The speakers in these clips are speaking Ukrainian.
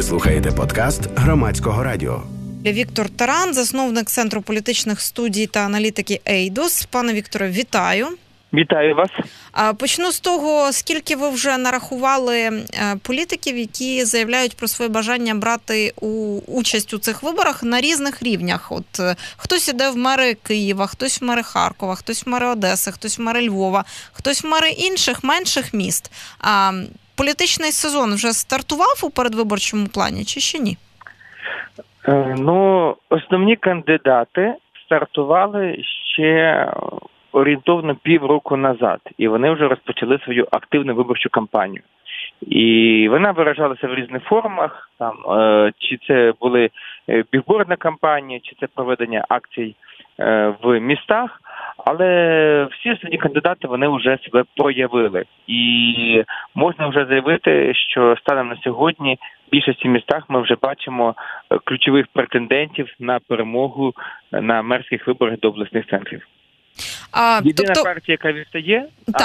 Ви слухаєте подкаст Громадського радіо. Віктор Таран, засновник Центру політичних студій та аналітики «Ейдос». Пане Вікторе, вітаю. Вітаю вас. Почну з того, скільки ви вже нарахували політиків, які заявляють про своє бажання брати участь у цих виборах на різних рівнях. От хтось іде в мери Києва, хтось в мери Харкова, хтось в мери Одеси, хтось в мери Львова, хтось в мери інших, менших міст. Політичний сезон вже стартував у передвиборчому плані чи ще ні? Основні кандидати стартували ще орієнтовно півроку назад, і вони вже розпочали свою активну виборчу кампанію. І вона виражалася в різних формах, чи це були бігбордна кампанія, чи це проведення акцій в містах, але всі основні кандидати, вони вже себе проявили. І можна вже заявити, що станом на сьогодні в більшості містах ми вже бачимо ключових претендентів на перемогу на мерських виборах до обласних центрів. Єдина партія, яка відстає,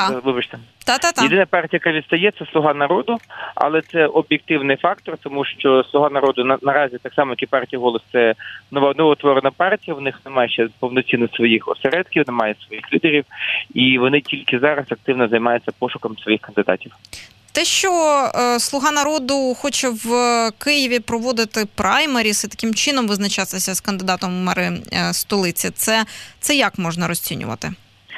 Єдина партія, яка відстає, це «Слуга народу», але це об'єктивний фактор, тому що «Слуга народу» наразі, так само, як і партія «Голос», це новоутворена партія, в них немає ще повноцінно своїх осередків, немає своїх лідерів, і вони тільки зараз активно займаються пошуком своїх кандидатів. Те, що «Слуга народу» хоче в Києві проводити праймеріс і таким чином визначатися з кандидатом у мери столиці, це як можна розцінювати?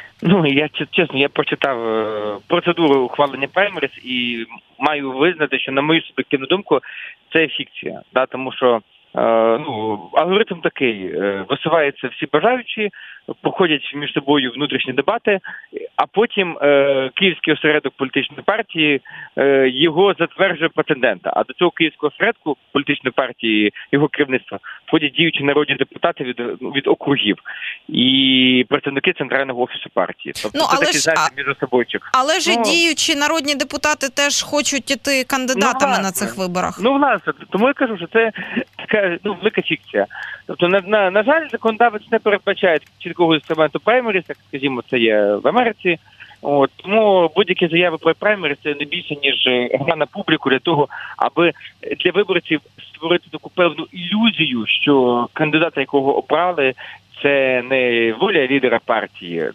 Я прочитав процедуру ухвалення праймеріс і маю визнати, що, на мою суб'єктивну думку, це фікція. Тому що алгоритм такий: висуваються всі бажаючі, проходять між собою внутрішні дебати, а потім київський осередок політичної партії його затверджує претендента. А до цього київського осередку політичної партії, його керівництва, входять діючі народні депутати від округів і представники Центрального офісу партії. Тобто це такий, між собойчик. Але ж діючі народні депутати теж хочуть іти кандидатами на цих виборах. Власне, тому я кажу, що це така велика фікція. Тобто, на жаль, законодавець не передбачає чіткого інструменту праймеріс, як, скажімо, це є в Америці. Тому будь-які заяви про праймеріс – це не більше, ніж гра на публіку для того, аби для виборців створити таку певну ілюзію, що кандидата, якого обрали, це не воля лідера партії,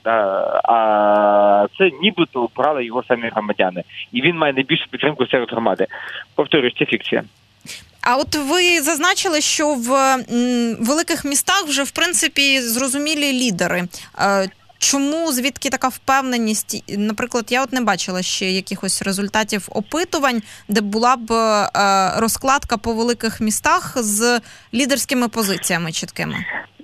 а це нібито обрали його самі громадяни. І він має найбільшу підтримку серед громади. Повторюю, це фікція. А от ви зазначили, що в великих містах вже, в принципі, зрозумілі лідери. Чому, звідки така впевненість? Наприклад, я не бачила ще якихось результатів опитувань, де була б розкладка по великих містах з лідерськими позиціями чіткими.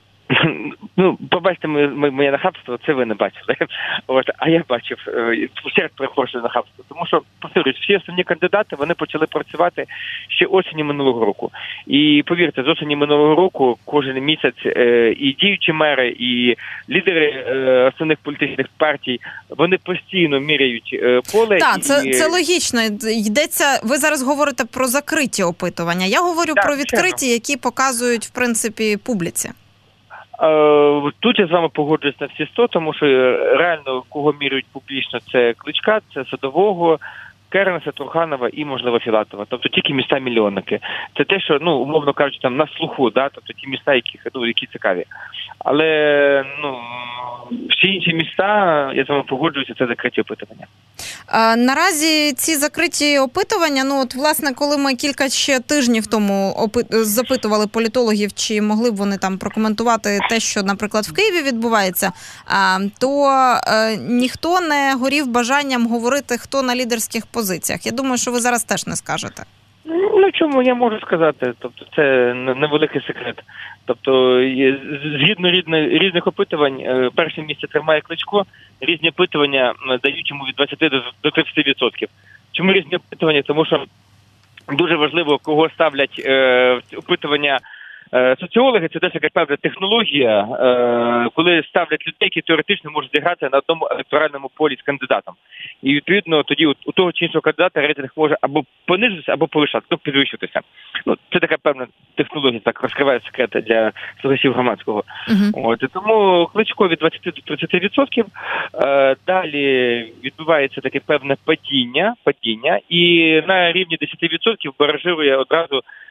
Побачите моє нахабство, це ви не бачили. А я бачив, ще перепрошую нахабство. Тому що, повторюсь, всі основні кандидати, вони почали працювати ще осені минулого року. І повірте, з осені минулого року кожен місяць і діючі мери, і лідери основних політичних партій, вони постійно міряють поле. Так, це логічно. Йдеться, ви зараз говорите про закриті опитування. Я говорю про відкриті, які показують, в принципі, публіці. Тут я з вами погоджуюсь на всі 100, тому що реально, кого міряють публічно, це Кличка, це Садового, Кернеса, Труханова і, можливо, Філатова. Тобто тільки міста-мільйонники. Це те, що, умовно кажучи, там на слуху, тобто ті міста, які цікаві. Але, всі інші міста, я з вами погоджуюся, це закриті опитування. Наразі ці закриті опитування, власне, коли ми кілька ще тижнів тому запитували політологів, чи могли б вони там прокоментувати те, що, наприклад, в Києві відбувається, то ніхто не горів бажанням говорити, хто на лідерських позиціях. Я думаю, що ви зараз теж не скажете. Чому я можу сказати? Тобто це невеликий секрет. Тобто згідно різних опитувань, перше місце тримає Кличко, різні опитування дають йому від 20 до 30%. Чому різні опитування? Тому що дуже важливо, кого ставлять опитування соціологи, це теж якась певна технологія, коли ставлять людей, які теоретично можуть зіграти на одному електоральному полі з кандидатом. І, відповідно, тоді у того чи іншого кандидата рейтинг може або понизитися, або повишатися, тобто підвищуватися. Це така певна технологія, так розкриває секрети для слухачів громадського. Тому Кличко від 20 до 30%. Далі відбувається таке певне падіння, і на рівні 10% баражирує одразу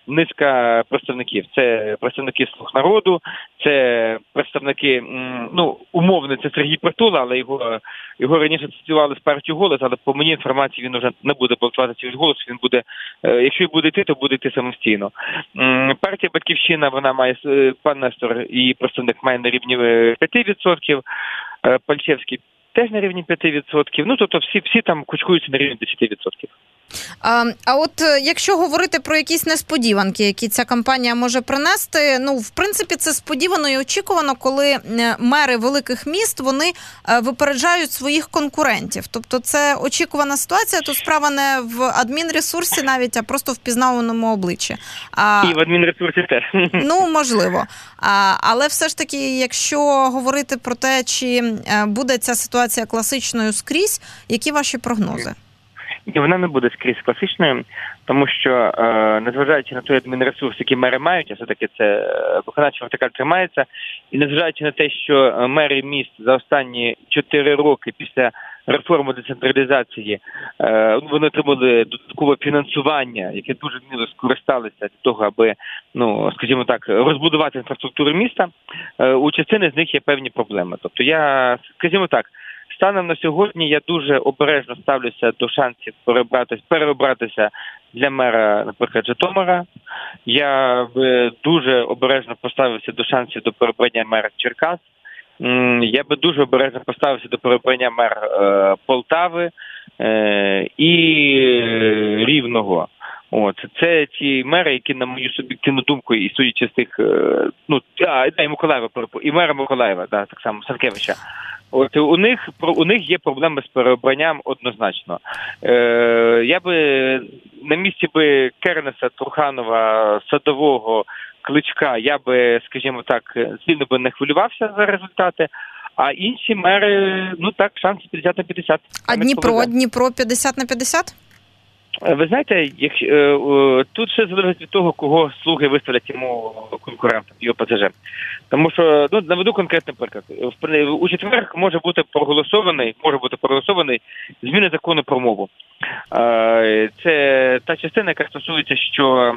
низка представників. Це представники «Слуг народу», це представники, умовно, це Сергій Притула, але його раніше цитували з партії «Голос», але по моїй інформації він вже не буде балотуватися від «Голосу», він буде, якщо й буде йти, то буде йти самостійно. Партія «Батьківщина», вона має, пан Нестор, її представник має на рівні 5%, Пальчевський теж на рівні 5%, тобто всі там кучкуються на рівні 10%. А от якщо говорити про якісь несподіванки, які ця кампанія може принести, в принципі, це сподівано і очікувано, коли мери великих міст, вони випереджають своїх конкурентів. Тобто це очікувана ситуація, то справа не в адмінресурсі навіть, а просто в пізнаваному обличчі. І в адмінресурсі теж. Можливо. Але все ж таки, якщо говорити про те, чи буде ця ситуація класичною скрізь, які ваші прогнози? І вона не буде скрізь класичною, тому що, незважаючи на той адмінресурс, який мери мають, а все-таки це виконавча вертикаль тримається, і незважаючи на те, що мери міст за останні 4 роки після реформи децентралізації, вони отримали додаткове фінансування, яке дуже вміло скористалися для того, аби, скажімо так, розбудувати інфраструктуру міста, у частини з них є певні проблеми. Тобто скажімо так, станом на сьогодні я дуже обережно ставлюся до шансів переобратися для мера, наприклад, Житомира. Я би дуже обережно поставився до шансів до переобрання мера Черкас. Я би дуже обережно поставився до переобрання мера Полтави і Рівного. Це ті мери, які, на мою суб'єктивну думку, і судячи з тих, і Миколаєва, і мера Миколаєва, так само, Сенкевича. У них є проблеми з переобранням однозначно. Я би на місці Кернеса, Труханова, Садового, Кличка, я би, скажімо так, сильно би не хвилювався за результати, а інші мери, шанси 50 на 50. А Дніпро 50 на 50? Ви знаєте, тут все залежить від того, кого слуги виставлять йому конкурентом, його ОПЗЖ. Тому що, наведу конкретний приклад. У четвер може бути проголосований зміни закону про мову. Це та частина, яка стосується, що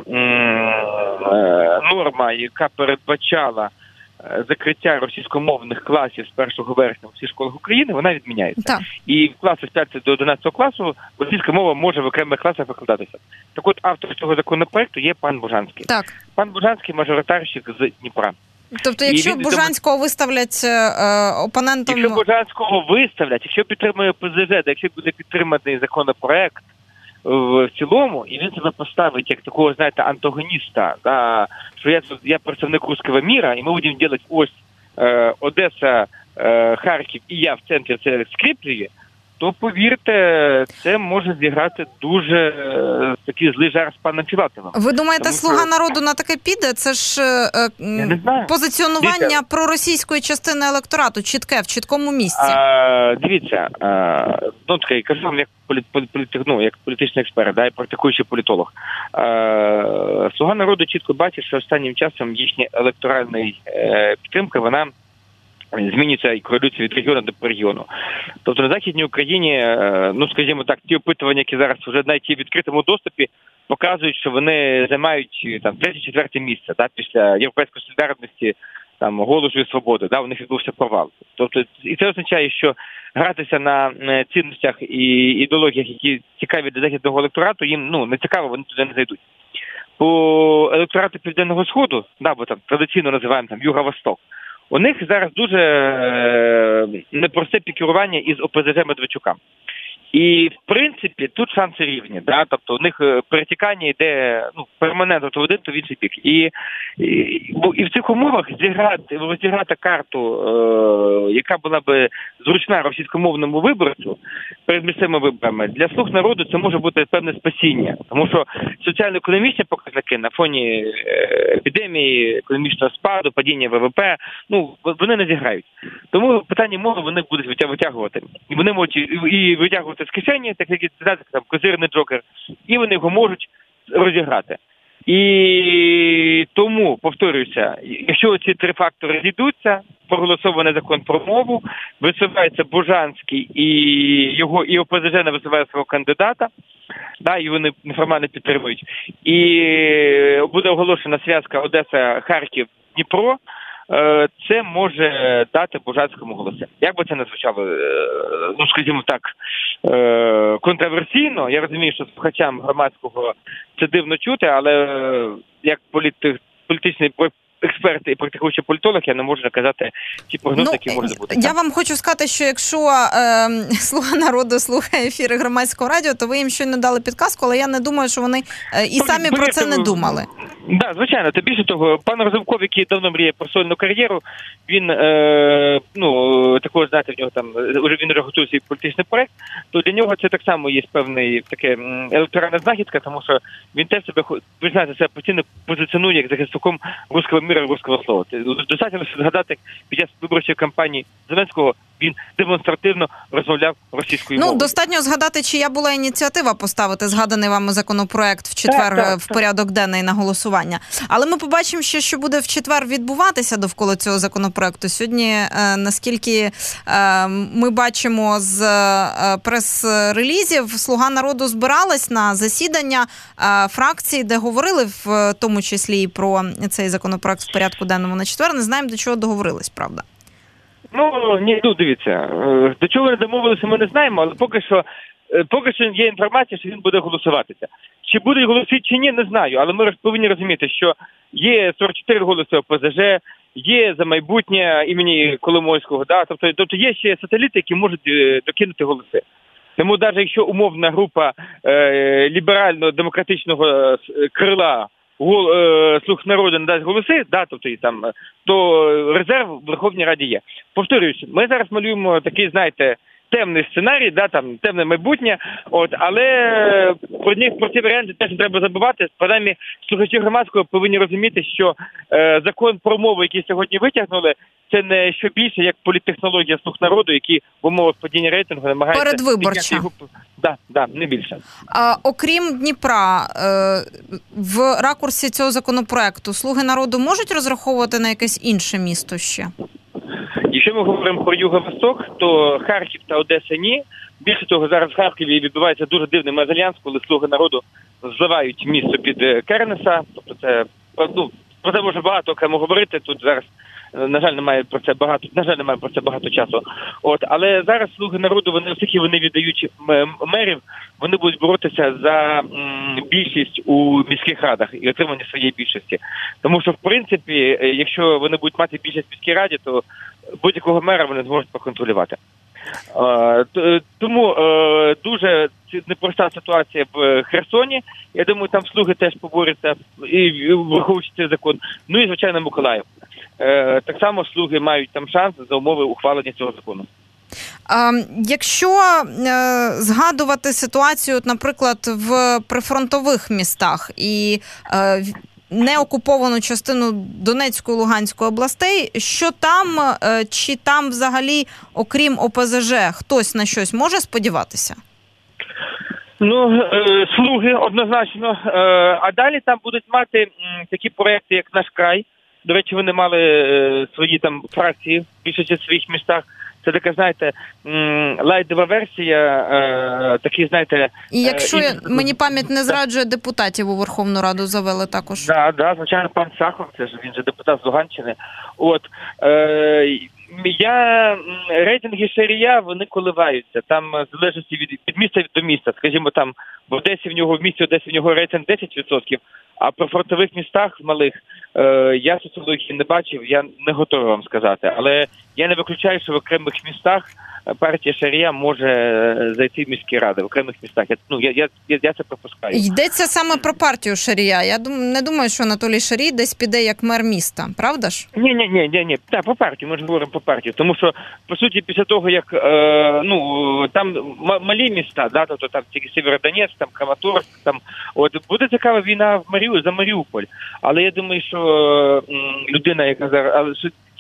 норма, яка передбачала закриття російськомовних класів з 1 вересня у всіх школах України, вона відміняється. Так. І в класи з 5 до 11 класу російська мова може в окремих класах викладатися. Так от автор цього законопроекту є пан Бужанський. Так. Пан Бужанський – мажоритарщик з Дніпра. Тобто, якщо Бужанського виставлять опонентом... Якщо Бужанського виставлять, якщо підтримує ОПЗЖ, якщо буде підтриманий законопроект в цілому, і він себе поставить як такого, знаєте, антагоніста, що я представник руського міра, і ми будемо робити ось Одеса, Харків і я в центрі це скріплює, то, повірте, це може зіграти дуже такий злий жарт з паном Філатовим. Ви думаєте, «Слуга народу» на таке піде? Це ж позиціонування проросійської частини електорату, чітке, в чіткому місці. Дивіться, кажу вам як політичний експерт, і практикуючий політолог. «Слуга народу» чітко бачить, що останнім часом їхня електоральна підтримка, вона змінюється і корелюється від регіону до регіону. Тобто на Західній Україні, скажімо так, ті опитування, які зараз вже навіть в відкритому доступі, показують, що вони займають 3-4 місце після Європейської солідарності, Голосу і Свободи, у них відбувся провал. Тобто, і це означає, що гратися на цінностях і ідеологіях, які цікаві для західного електорату, їм не цікаво, вони туди не зайдуть. По електорату Південного Сходу, бо традиційно називаємо Юго-Восток, у них зараз дуже непросте пікірування із ОПЗЖ Медведчука. І, в принципі, тут шанси рівні. Тобто, у них перетікання йде перманентно то в один, то в інший бік. І в цих умовах розіграти карту, яка була би зручна російськомовному виборцю перед місцевими виборами, для «Слуг народу» це може бути певне спасіння. Тому що соціально-економічні показники на фоні епідемії, економічного спаду, падіння ВВП, вони не зіграють. Тому питання мови вони будуть витягувати. І вони можуть і витягувати з кишені, так як козирний джокер, і вони його можуть розіграти. І тому, повторююся, якщо ці 3 фактори зійдуться, проголосований закон про мову, висувається Бужанський і ОПЗЖ не висуває свого кандидата, і вони неформально підтримують, і буде оголошена зв'язка Одеса-Харків-Дніпро, це може дати Бужанському голоси. Як би це не звучало, ну, скажімо так, контроверсійно, я розумію, що слухачам громадського це дивно чути, але як політичний експерт і практикуючий політолог, я не можу наказати ті прогнози, які можуть бути. Я вам хочу сказати, що якщо «Слуга народу» слухає ефіри Громадського радіо, то ви їм щойно дали підказку, але я не думаю, що вони і самі про це не думали. Так, звичайно. Та більше того, пан Разумков, який давно мріє про сольну кар'єру, він, також, знаєте, в нього там, він вже готує свій політичний проект, то для нього це так само є певний таке електоральна знахідка, тому що він теж себе, ви знаєте, себе постійно позиціонує як захисником руського міра, руського слова. Достатньо згадати, під час виборчої кампанії Зеленського він демонстративно розмовляв російською мовою. Достатньо згадати, чия була ініціатива поставити згаданий вами законопроект в четвер в порядок денний на голосування. Але ми побачимо ще, що буде в четвер відбуватися довкола цього законопроекту. Сьогодні, наскільки ми бачимо з прес-релізів, «Слуга народу» збиралась на засідання фракції, де говорили в тому числі і про цей законопроект в порядку денному на четвер. Не знаємо, до чого договорились, правда? Дивіться, до чого не домовилися, ми не знаємо, але поки що є інформація, що він буде голосуватися. Чи будуть голоси, чи ні, не знаю, але ми повинні розуміти, що є 44 голоси ОПЗЖ, є «За майбутнє» імені Коломойського, тобто є ще сателіти, які можуть докинути голоси. Тому навіть якщо умовна група ліберально-демократичного крила «Слуг народу» не дасть голоси, то резерв в Верховній Раді є. Повторюючи, ми зараз малюємо такий, знаєте, темний сценарій, темне майбутнє, але про ці варіанти теж не треба забувати. Принаймні, слухачі Громадського повинні розуміти, що закон про мову, який сьогодні витягнули, це не що більше, як політтехнологія «Слуг народу», які в умовах падіння рейтингу намагаються... Передвиборча. Не більше. Окрім Дніпра, в ракурсі цього законопроекту «Слуги народу» можуть розраховувати на якесь інше місто ще? Якщо ми говоримо про Юго-Восток, то Харків та Одеса – ні. Більше того, зараз в Харкові відбувається дуже дивний мезальянс, коли «Слуги народу» зливають місто під Кернеса. Тобто це, про це може багато окремо говорити. Тут зараз, на жаль, немає про це багато часу. Але зараз «Слуги народу», оскільки вони віддають мерів, вони будуть боротися за більшість у міських радах і отримання своєї більшості. Тому що, в принципі, якщо вони будуть мати більшість в міській раді, то будь-якого мера вони зможуть поконтролювати. Тому дуже непроста ситуація в Херсоні. Я думаю, там «Слуги» теж поборються, і враховуючи цей закон. І, звичайно, Миколаїв. Так само «Слуги» мають там шанс за умови ухвалення цього закону. Якщо згадувати ситуацію, наприклад, в прифронтових містах і неокуповану частину Донецької, Луганської областей, що там, чи там взагалі, окрім ОПЗЖ, хтось на щось може сподіватися? «Слуги» однозначно. А далі там будуть мати такі проекти, як «Наш край». До речі, вони мали свої там фракції в більшості своїх містах. Це така, знаєте, лайтова версія, такі, знаєте... І якщо мені пам'ять не зраджує, депутатів у Верховну Раду завели також. Так, звичайно, пан Сахов, він же депутат з Луганщини. Рейтинги Шарія, вони коливаються. Там в залежності від міста до міста. Скажімо, там в місті Одесі в нього рейтинг 10%, а при фронтових містах малих я соціології не бачив, я не готовий вам сказати. Але я не виключаю, що в окремих містах партія Шарія може зайти в міські ради, в окремих містах. Я це пропускаю. Йдеться саме про партію Шарія. Я не думаю, що Анатолій Шарій десь піде як мер міста, правда ж? Ні. Так, по партію, ми ж говоримо по партію. Тому що, по суті, після того, як там малі міста, тобто там тільки Сєвєродонецьк, там Краматорськ, буде цікава війна за Маріуполь. Але я думаю, що людина, яка зараз...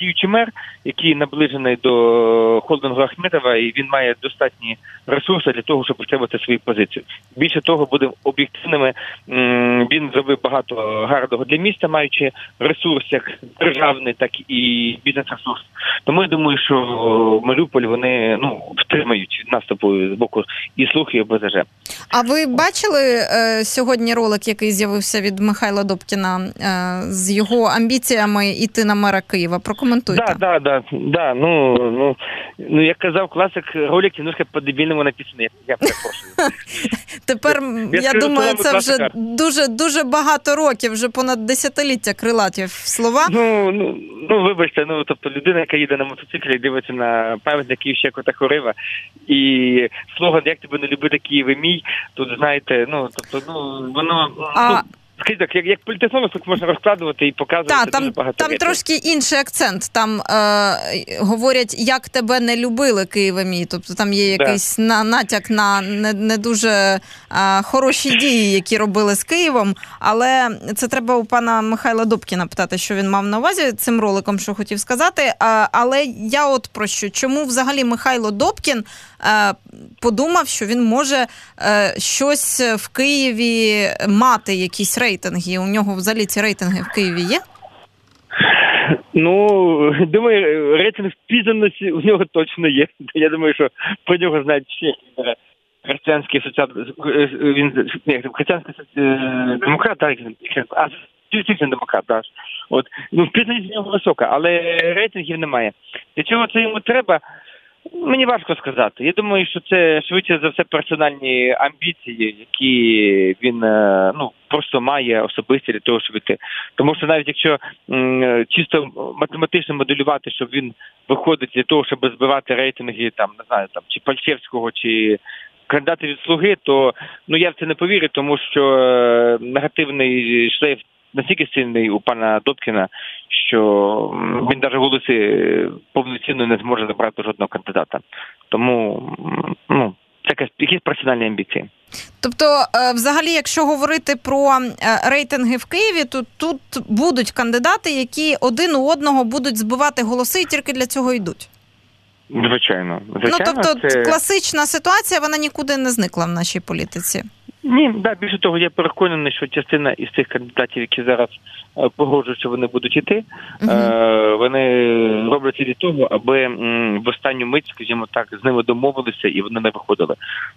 діючий мер, який наближений до холдингу Ахметова, і він має достатні ресурси для того, щоб підтримувати свою позицію. Більше того, будемо об'єктивними, він зробив багато гарного для міста, маючи ресурс як державний, так і бізнес-ресурс. Тому я думаю, що Маріуполь вони втримають наступу з боку і Слуг, і ОБЗЖ. А ви бачили сьогодні ролик, який з'явився від Михайла Добкіна з його амбіціями йти на мера Києва? Прокоментуйте. Да. Як казав класик, ролик немножко по-дебільному написаний. Я перепрошую. Тепер, я думаю, це вже дуже багато років, вже понад десятиліття крилаті слова. Вибачте, тобто людина, яка їде на мотоциклі, дивиться на пам'ятник Київщика та Хорива, і слоган «Як тебе не любити, Києве мій», тут, знаєте, воно... Скажіть так, як політехнолог тут можна розкладувати і показувати дуже багато. Там трошки інший акцент. Там говорять, як тебе не любили, Києве мій. Тобто там є якийсь натяк на не дуже хороші дії, які робили з Києвом. Але це треба у пана Михайла Добкіна питати, що він мав на увазі цим роликом, що хотів сказати. Але я от про що. Чому взагалі Михайло Добкін подумав, що він може щось в Києві мати, якісь рейтинги? У нього взагалі ці рейтинги в Києві є? Думаю, рейтинг впізнаності у нього точно є. Я думаю, що про нього знають всі. Християнський демократ, так, демократ, так. Впізнаність у нього висока, але рейтингів немає. Для чого це йому треба? Мені важко сказати. Я думаю, що це швидше за все персональні амбіції, які він просто має особисті для того, щоб йти. Тому що навіть якщо чисто математично моделювати, щоб він виходить для того, щоб збивати рейтинги чи Пальчевського, чи кандидатів від Слуги, то я в це не повірю, тому що негативний шлейф настільки сильний у пана Добкіна, що він навіть голоси повноцінно не зможе забрати жодного кандидата. Тому, це якісь персональні амбіції. Тобто, взагалі, якщо говорити про рейтинги в Києві, то тут будуть кандидати, які один у одного будуть збивати голоси і тільки для цього йдуть? Звичайно. Тобто, класична ситуація, вона нікуди не зникла в нашій політиці? Ні, більше того, я переконаний, що частина із тих кандидатів, які зараз погрожують, що вони будуть іти, вони роблять це для того, аби в останню мить, скажімо так, з ними домовилися і вони не виходили.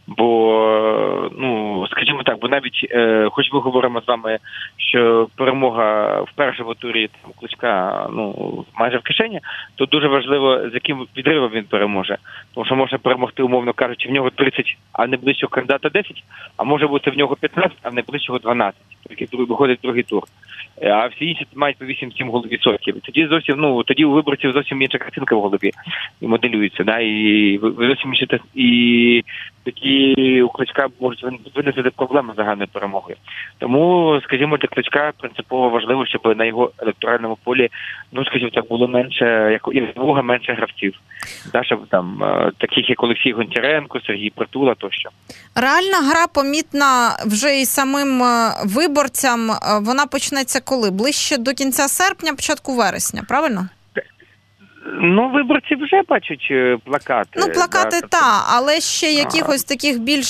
Бо, скажімо так, бо навіть, хоч ми говоримо з вами, що перемога в першому турі Кличка, майже в кишені, то дуже важливо, з яким відривом він переможе. Тому що можна перемогти, умовно кажучи, в нього 30, а найближчого кандидата 10, а може бути в нього 15, а в найближчого 12, який виходить другий тур. А всі інші мають по 8-7 відсотків. Тоді зовсім, тоді у виборців зовсім інша картинка в голові моделюється, і зовсім інші, і такі у Кличка можуть виникнути проблеми з загальною перемогою. Тому, скажімо, для Кличка принципово важливо, щоб на його електоральному полі, скажімо так, було менше, менше гравців. Щоб там таких як Олексій Гончаренко, Сергій Притула тощо. Реальна гра помітна вже і самим виборцям. Вона почнеться коли? Ближче до кінця серпня, початку вересня, правильно? Виборці вже бачать плакати. Плакати, але ще якихось таких більш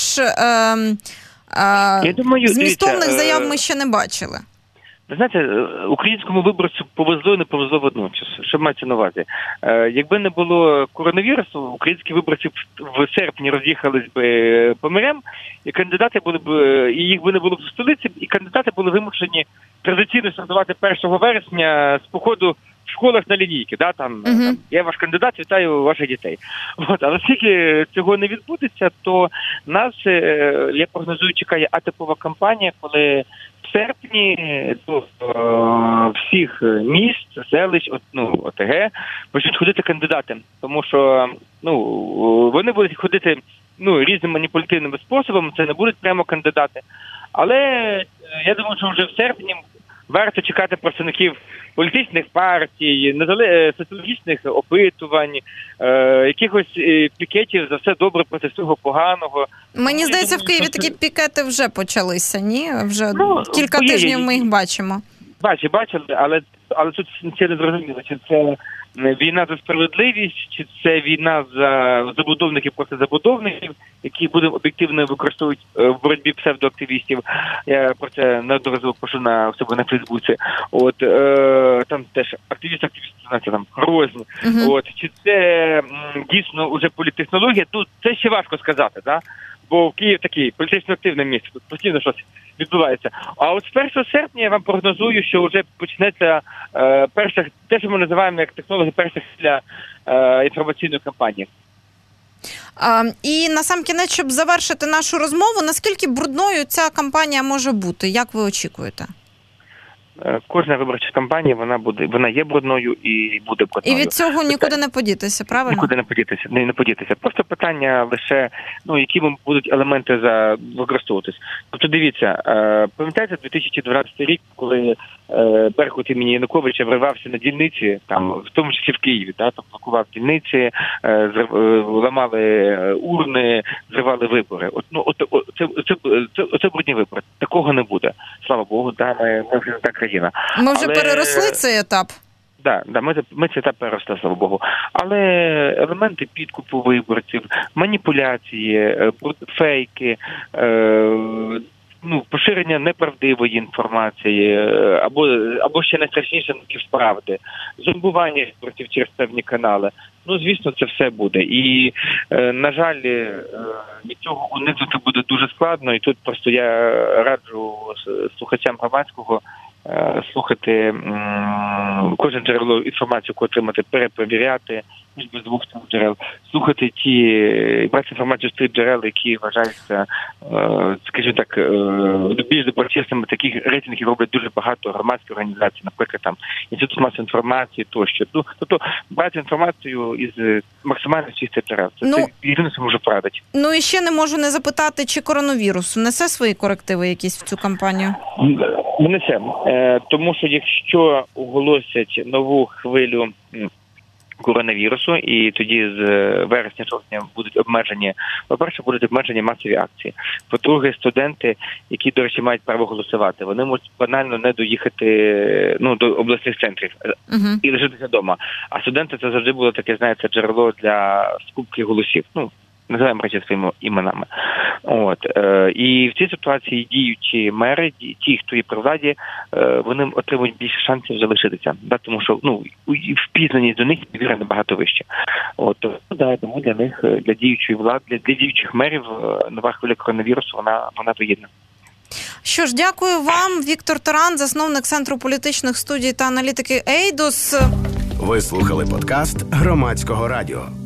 змістовних заяв ми ще не бачили. Ви знаєте, українському виборцю повезло і не повезло водночас. Що мається на увазі? Якби не було коронавірусу, українські виборці в серпні роз'їхались би по морям, і кандидати були б, і їх би не було б в столиці, і кандидати були вимушені традиційно стартувати 1 вересня з походу в школах на лінійки. Там я ваш кандидат, вітаю ваших дітей. Але оскільки цього не відбудеться, то нас, я прогнозую, чекає атипова кампанія, коли в серпні до всіх міст, селищ, ОТГ, почнуть ходити кандидати. Тому що вони будуть ходити різними маніпулятивними способами, це не будуть прямо кандидати. Але я думаю, що вже в серпні варто чекати представників політичних партій, соціологічних опитувань, якихось пікетів за все добре проти всього поганого. Мені здається, в Києві такі пікети вже почалися, ні? Вже кілька тижнів ми їх бачимо. Бачили, але тут це не зрозуміло, чи це війна за справедливість, чи це війна за забудовників проти забудовників, які будемо об'єктивно використовують в боротьбі псевдоактивістів. Я про це неодноразово пишу в себе на Фейсбуці. Там теж активісти там розні. Чи це дійсно вже політтехнологія? Тут це ще важко сказати, да? Бо Київ такий політично активне місце, тут постійно щось відбувається. А от з 1 серпня я вам прогнозую, що вже почнеться те, що ми називаємо як технологи перших для інформаційної кампанії. І на сам кінець, щоб завершити нашу розмову, наскільки брудною ця кампанія може бути? Як ви очікуєте? Кожна виборча кампанія, вона є брудною і буде брудною. І від цього нікуди не подітися, правильно? Нікуди не подітися. Просто питання лише, які будуть елементи використовуватись. Тобто дивіться, пам'ятаєте 2012 рік, коли Беркут імені Януковича вривався на дільниці, там, в тому числі в Києві, там блокував дільниці, ламали урни, зривали вибори. Це брудні вибори. Такого не буде. Слава Богу, ми вже не та країна. Ми вже переросли цей етап. Да, ми цей етап переросли, слава Богу. Але елементи підкупу виборців, маніпуляції, фейки, поширення неправдивої інформації, або ще найстрашніше напівправди, зомбування виборців через певні канали. Звісно, це все буде. І, на жаль, від цього уникнути буде дуже складно. І тут просто я раджу слухачам громадського слухати кожне джерело інформацію, яку отримати, перепровіряти між двох джерел, слухати брати інформацію з тих джерел, які вважаються, скажімо так, більш доброчесними. Таких рейтингів роблять дуже багато громадських організацій, наприклад, там Інститут масової інформації тощо. Тобто брати інформацію із максимально чистих джерел. Це єдине, що можу порадити. І ще не можу не запитати, чи коронавірус несе свої корективи якісь в цю кампанію? Несе. Тому що якщо оголосять нову хвилю коронавірусу, і тоді з вересня-жовтня будуть обмежені, по-перше, будуть обмежені масові акції. По-друге, студенти, які, до речі, мають право голосувати, вони можуть банально не доїхати до обласних центрів і лишитися вдома. А студенти — це завжди було таке, знаєте, джерело для скупки голосів. Називаємо речі своїми іменами. І в цій ситуації діючі мери, ті, хто є при владі, вони отримують більше шансів залишитися. Тому що впізнаність до них і довіра набагато вища. Тому для них, для діючої влади, для діючих мерів нова хвиля коронавірусу, вона вигідна. Що ж, дякую вам. Віктор Таран, засновник Центру політичних студій та аналітики «Ейдос». Ви слухали подкаст Громадського радіо.